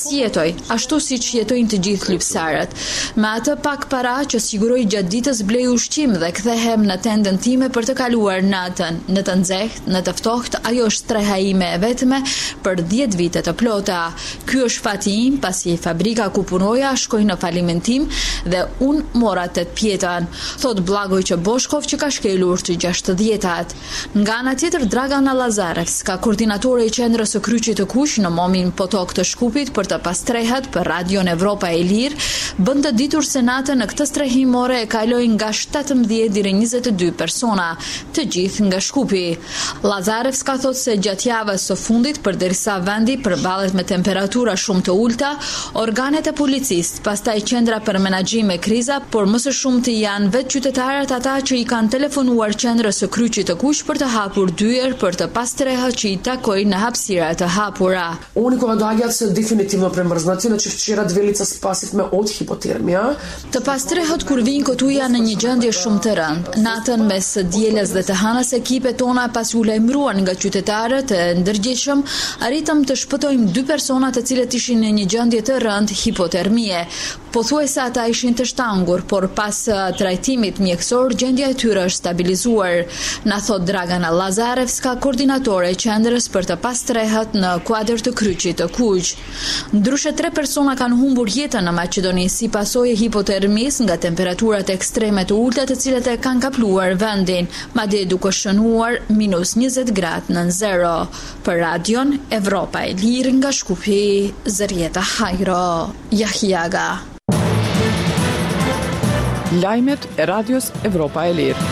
si jetoj, ashtu siç jetojnë të gjithë lypsarët. Me atë pak para që siguroj gjatë ditës blej ushqim dhe kthehem në tendën time për të kaluar natën. Në të nxehtë, në të ftohtë, ajo është streha ime e vetme për 10 vite të plota. Ky është fati im, pasi fabrika ku punoja shkoi në falimentim dhe unë mora 8 pjetën, thot Blagoj Boshkov që ka shkelur të 60-tat. Nga ana tjetër, Dragana Lazarevska, koordinatore e qendrës së Kryqit të Kuq në momin Potok të Shkupit për të pastrehet për Radion Evropa e Lirë, bën të ditur se natën në këtë strehimore e kaloi nga 17 deri 22 persona, të gjithë nga Shkupi. Lazarevska thot se gjatë javës së fundit, përderisa vendi përballet me temperatura shumë të ulta, organet e policisë, pastaj qendra për menaxhim me kriza, por më së shumti janë vetë qytetarët ata që i kanë telefonuar qendrës së Kryqit të Kuq për të hapur dyer për të pastreha që i takojnë në hapësira të hapura. Unë događa se definitivno premrznati, znači včera dvelica spasitme od hipotermia. Të pastrehet kur vinë kotuja në një gjendje shumë të rëndë. Natën mes dielës dhe të hënës ekipet tona pas u lajmëruan nga qytetarët e ndërgjegjshëm, arritëm të shpëtojmë 2 persona të cilët ishin në një gjendje të rëndë hipotermie. Pothuajse ata ishin të shtangur, por pas trajtimit mjekësor gjendja e tyre është stabilizuar, na thot Dragana Lazarevska, koordinatore e qendrës për të pastrehet në kuadër të Kryqit të Kuq. Ndryshe 3 persona kanë humbur jetën në Maqedoni si pasojë e hipotermisë nga temperaturat ekstreme të ulta të cilat e kanë kapluar vendin, madje duke shënuar -20 gradë nën zero. Për Radion Evropa e Lirë nga Shkupi, Zërieta Hajro, Jahiaga. Lajmet e Radios Evropa e Lirë.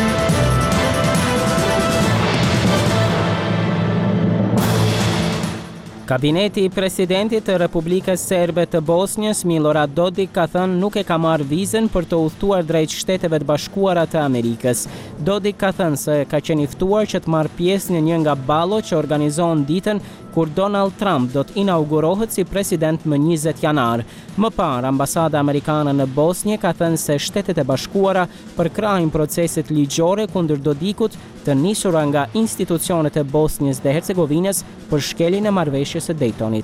Kabineti i presidentit të Republikës Serbe të Bosnjës, Milorad Dodik, ka thënë nuk e ka marrë vizën për të udhëtuar drejt Shteteve të Bashkuara të Amerikës. Dodik ka thënë se ka qenë i ftuar që të marrë pjesë në një nga ballo që organizon ditën kur Donald Trump do të inaugurohet si president më 20 janar. Më parë, ambasada amerikane në Bosnjë ka thënë se Shtetet e Bashkuara përkrahin proceset ligjore kundër Dodikut të nisura nga institucionet e Bosnjës dhe Hercegovinës për shkeljen e marrëveshjes së Daytonit.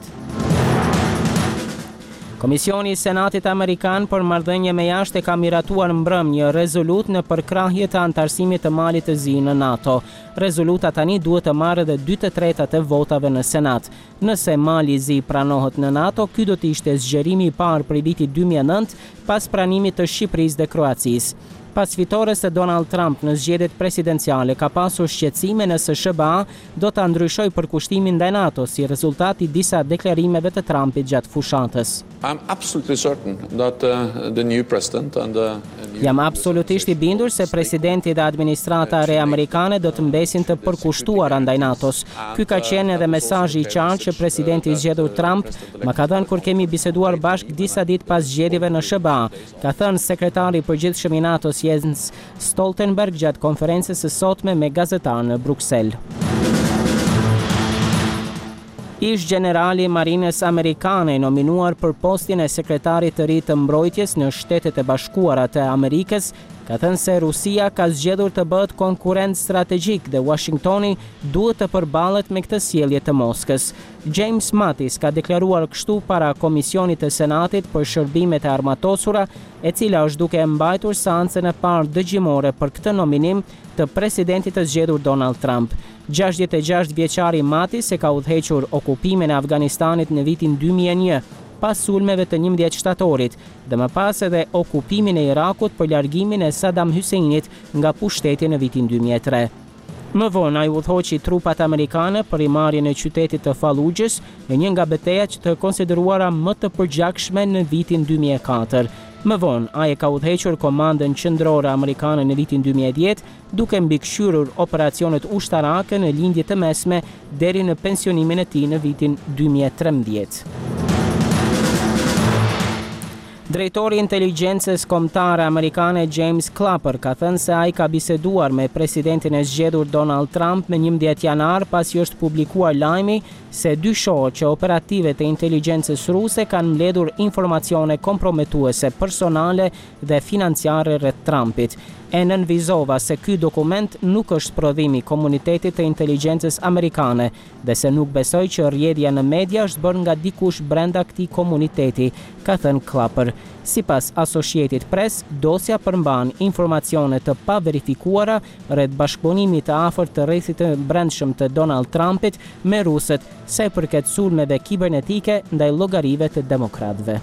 Komisioni i Senatit Amerikan për marrëdhënie me jashtë ka miratuar mbrëm një rezolut në përkrahje të antarësimit të Malit të Zi në NATO. Rezoluta tani duhet të marrë edhe 2/3 të votave në Senat. Nëse Mali i Zi pranohet në NATO, ky do të ishte zgjerimi i parë prej vitit 2009 pas pranimit të Shqipërisë dhe Kroacisë. Pas fitores të Donald Trump në zgjedhjet presidenciale, ka pasur shqetësime nëse SBA do ta ndryshojë përkushtimin ndaj NATO si rezultat i disa deklarimeve të Trumpit gjatë fushatës. Jam absolutisht i bindur se presidenti dhe administrata re amerikane do të mbesin të përkushtuara ndaj NATO-s. Ky ka qenë edhe mesazhi i qartë që presidenti i zgjedhur Trump ma ka dhënë kur kemi biseduar bashkë disa ditë pas zgjedhjeve në SBA, ka thënë sekretari i përgjithshëm i NATO-s Jens Stoltenberg gjatë konferencës së sotme me gazetarë në Bruksel. Ish generali i Marinës Amerikane nominuar për postin e sekretarit të ri të mbrojtjes në Shtetet e Bashkuara të Amerikës ka thënë se Rusia ka zgjedhur të bëhet konkurrent strategjik dhe Washingtoni duhet të përballet me këtë sjellje të Moskës. James Mattis ka deklaruar kështu para Komisionit të Senatit për shërbimet e armatosura, e cila është duke mbajtur seancën e parë dëgjimore për këtë nominim të presidentit të zgjedhur Donald Trump. 66 vjeçari Mattis e ka udhëhequr okupimin e Afganistanit në vitin 2001, pas sulmeve të 11 shtatorit dhe më pas edhe okupimin e Irakut për largimin e Saddam Husseinit nga pushteti në vitin 2003. Më vonë ai udhëhoqi trupat amerikane për rimarrjen e qytetit të Fallujës në një nga betejat që të konsideruara më të përgjakshme në vitin 2004. Më vonë ai ka udhëhequr komandën qendrore amerikane në vitin 2010, duke mbikëqyrur operacionet ushtarake në lindje të mesme deri në pensionimin e tij në vitin 2013. Drejtori i inteligjencës kombëtare amerikane James Clapper ka thënë se ai ka biseduar me presidentin e zgjedhur Donald Trump në 11 janar pasi është publikuar lajmi se dyshohet që operativet e inteligjencës ruse kanë mbledhur informacione komprometuese personale dhe financiare rreth Trumpit. e nënvizova se ky dokument nuk është prodhim i komunitetit të inteligjencës amerikane dhe se nuk besoj që rrjedhja në media është bërë nga dikush brenda këtij komuniteti, ka thënë Clapper. Sipas Associated Press, dosja përmban informacione të paverifikuara rreth bashkëpunimit të afërt të rrethit të brendshëm të Donald Trumpit me rusët sa i përket sulmeve kibernetike ndaj llogarive të demokratëve.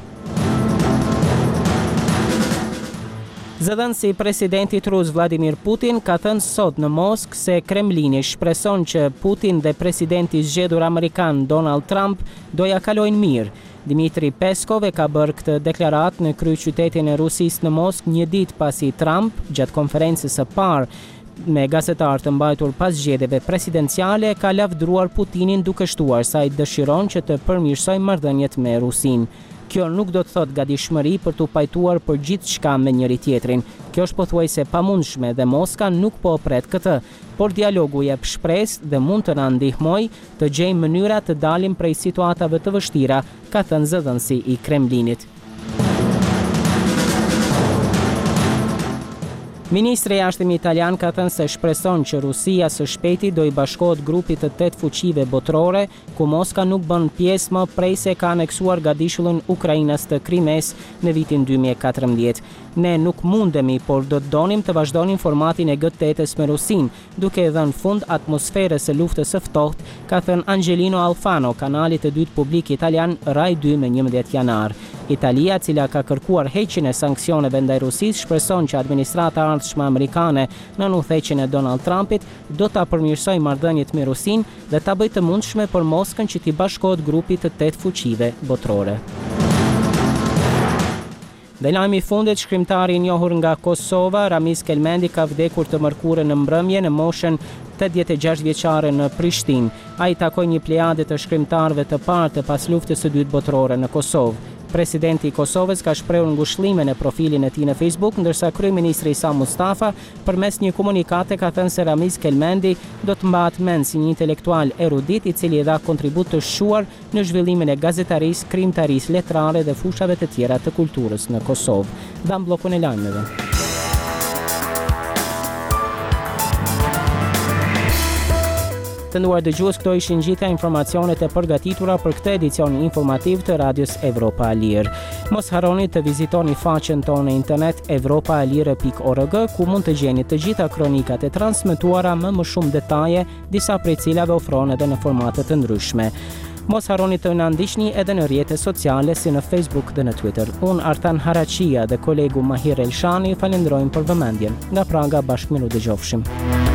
Zëdhënësi i presidentit rus Vladimir Putin ka thënë sot në Moskë se Kremlini shpreson që Putin dhe presidenti i zgjedhur amerikan Donald Trump do ja kalojnë mirë. Dmitri Peskov e ka bërë këtë deklarat në kryeqytetin e Rusisë në Moskë një ditë pasi Trump, gjatë konferencës së parë me gazetarë të mbajtur pas zgjedhjeve presidenciale, ka lavdruar Putinin duke shtuar se ai dëshiron që të përmirësojë marrëdhëniet me Rusinë. Kjo nuk do të thotë gatishmëri për t'u pajtuar për gjithçka me njëri tjetrin. Kjo është pothuajse pamundshme dhe Moska nuk po pret këtë, por dialogu jep shpresë dhe mund të na ndihmojë të gjejmë mënyra të dalim prej situatave të vështira, ka thënë zëdhënësi i Kremlinit. Ministri i Jashtëm italian ka thënë se shpreson që Rusia së shpejti do i bashkohet grupit të 8 fuqive botërore, ku Moska nuk bën pjesë më prej se ka aneksuar gadishullin Ukrainës të Krimes në vitin 2014. Ne nuk mundemi, por do të donim të vazhdonim formatin e G8-s me Rusinë, duke dhënë fund atmosferës së luftës së ftohtë, ka thënë Angelino Alfano, kanalit të dytë publik italian Rai 2 me 11 janar. Italia, cila ka kërkuar heqjen e sanksioneve ndaj Rusisë, shpreson që administrata e ardhshme amerikane në udhëheqjen e Donald Trumpit do ta përmirësojë marrëdhëniet me Rusinë dhe ta bëjë të mundshme për Moskën që t'i bashkohet grupit të 8 fuqive botërore. Dhe lajmi i fundit, shkrimtari i njohur nga Kosova, Ramiz Kelmendi, ka vdekur të mërkurën në mbrëmje në moshën 86 vjeçare në Prishtinë. Ai takoi një plejade të shkrimtarëve të parë të pas luftës së dytë botërore në Kosovë. Presidenti i Kosovës ka shprehur ngushëllime në profilin e tij në Facebook, ndërsa kryeministri Isa Mustafa përmes një komunikate ka thënë se Ramiz Kelmendi do të mbahet mend si një intelektual erudit i cili dha kontribut të shquar në zhvillimin e gazetarisë, krimtarisë, letrare dhe fushave të tjera të kulturës në Kosovë. Dam bllokun e lajmeve. Të nderuar dëgjues, këto ishin gjitha informacionet e përgatitura për këtë edicion informativ të Radios Evropa e Lirë. Mos harroni të vizitoni faqen tonë në internet evropaelire.org, ku mund të gjeni të gjitha kronikat e transmetuara me më shumë detaje, disa prej cilave ofrohen edhe në formate të ndryshme. Mos harroni të na ndiqni edhe në rrjetet sociale si në Facebook dhe në Twitter. Unë Artan Haraqia dhe kolegu Mahir Elshani falenderojmë për vëmendjen. Nga Praga bashkë miru dëgjofshim.